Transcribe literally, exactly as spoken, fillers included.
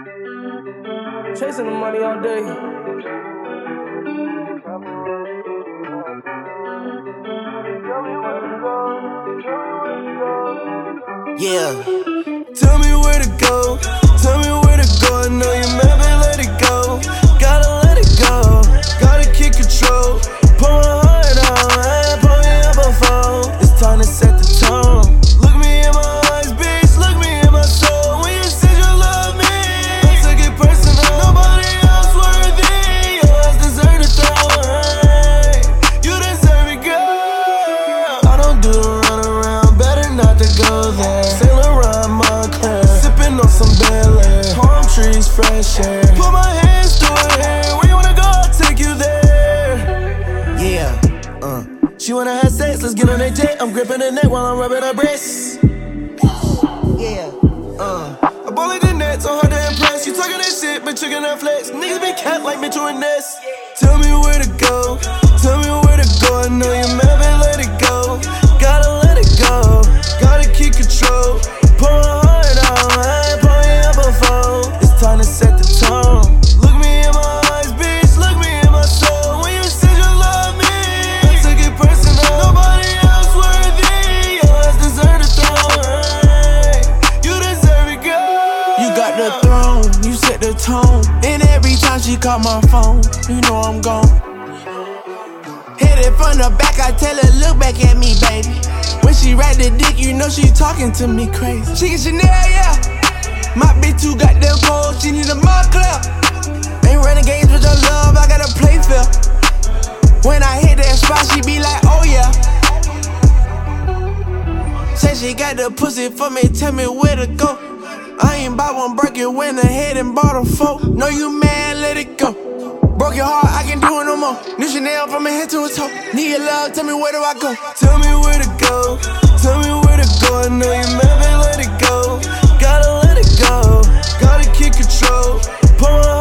Chasing the money all day. Yeah. Tell me where to go. Tell me where to go. I know you mad, but let it go. Gotta let it go. Gotta keep control. Put my heart on. I ain't put me up before. It's time to set the tone. Look me in my eyes, bitch. Look me in my soul. When you said you love me, I took it personal. Nobody else worthy. Your ass deserve the throne. Hey, you deserve it, girl. I don't do the run around. Better not to go there. Saint Laurent, Montclair. Sipping on some Bel Air. Palm trees, fresh air. Put my hands through her hair. Where you wanna go? I'll take you there. Yeah, uh. She wanna have sex, let's get on that jet. I'm gripping her neck while I'm rubbing her breasts. Yeah, uh. I ball like the net, so hard to impress. You talking that shit, but you cannot flex. Niggas be cat like Mitchell and Ness. Tell me where to go. Tell me where to go. I know you mad, but let it go. Gotta let it go. Gotta keep control. Put my heart on. I ain't put me up before. It's time to set the tone. Look me in my eyes, bitch. Look me in my soul. When you said you love me, I took it personal. Nobody else worthy. Your ass deserve the throne. Hey, you deserve it, girl. You got the throne, you set the tone. And every time she call my phone, you know I'm gone. Hit it from the back, I tell her, look back at me, baby. When she ride the dick, you know she talking to me crazy. She get Chanel, yeah. My bitch too goddamn cold, she need a mud club. Ain't running games with your love, I gotta play fair. When I hit that spot, she be like, oh yeah. Say she got the pussy for me, tell me where to go. I ain't bought one break it, went ahead and bought a four. Know you mad, let it go. Broke your heart, I can't do it no more. New Chanel from her head to her toe. Need your love, tell me where do I go? Tell me where to go. Tell me where to go. I know you mad, but let it go. Gotta let it go. Gotta keep control. Put my